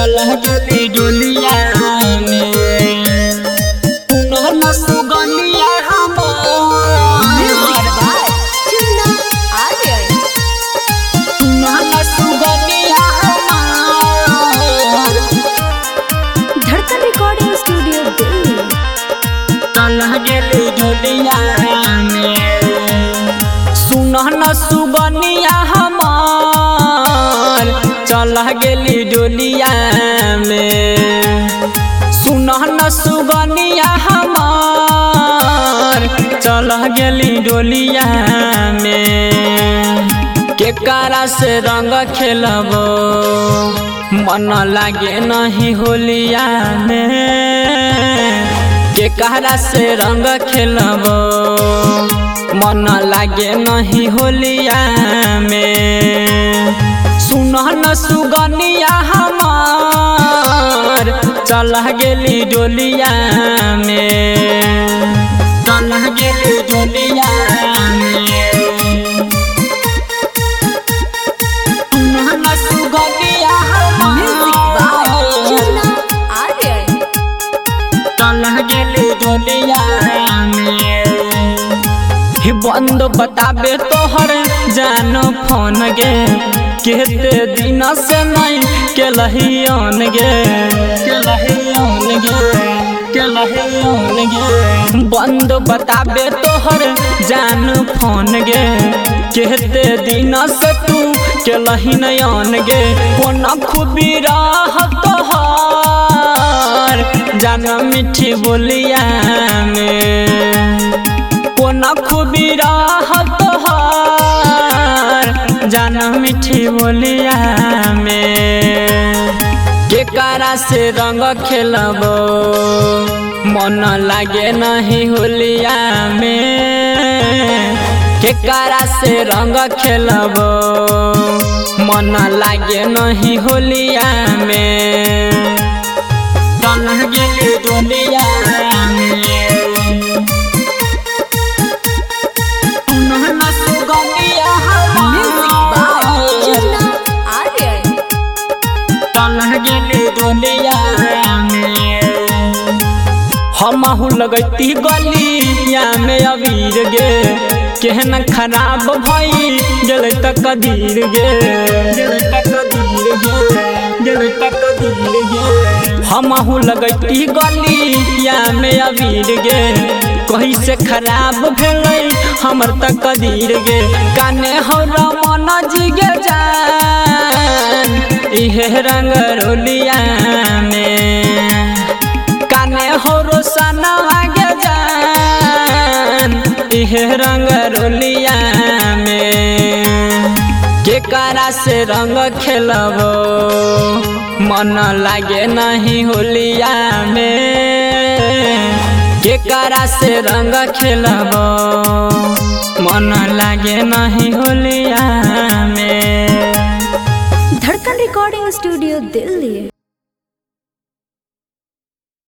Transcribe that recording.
चला गेली डोलिया में पुनः सुगनिया हमार पुनः सुगनिया हमार धड़कन रिकॉर्डिंग स्टूडियो दिल्ली। चला गेली डोलिया में सुनह न सुगनिया हमार चला गेली डोलिया में सुनह न सुगनिया हमार चला गेली डोलिया में केकरा से रंग खेलबो मन लागे नहीं होलिया में केकरा से रंग खेलबो मन लागे नहीं होलिया में सुनह न सुगनिया हमार चला गेली डोलिया में चला गेली डोलिया में सुनह न सुगनिया हमार चला गेली डोलिया में बंद बताबे तोहर जानो फोन गे केते दिन से नहीं केलहियन गे बंद बताबे तोहर जानो फोन गे केते दिन से तू केलहियन गे कोन खूबी राह तोहर जानो मीठी बोलिया में कोन खूबी राह तोहर जाना मीठी बोलिया में केकरा से रंग खेलबो मन लागे नहीं होलिया में केकरा से रंग खेलबो मन लागे नहीं होलिया में चला गेली डोलिया में हमहू लगती गलिया में अबीर गे केहन खराब भई गेल तक धीर गे हमहू लगती गलिया में अबीर गे कहीं से खराब भेलै हमर तक धीर गे काने हो रमन जी गे जान इहे रंग रोलिया में काने हो रोशना आगे जान इहे रंग रोलिया में केकरा से रंग खेलबो मन लागे नहीं होलिया में केकरा से रंग खेलबो मन लागे नहीं होलिया में। धड़कन रिकॉर्डिंग स्टूडियो दिल्ली।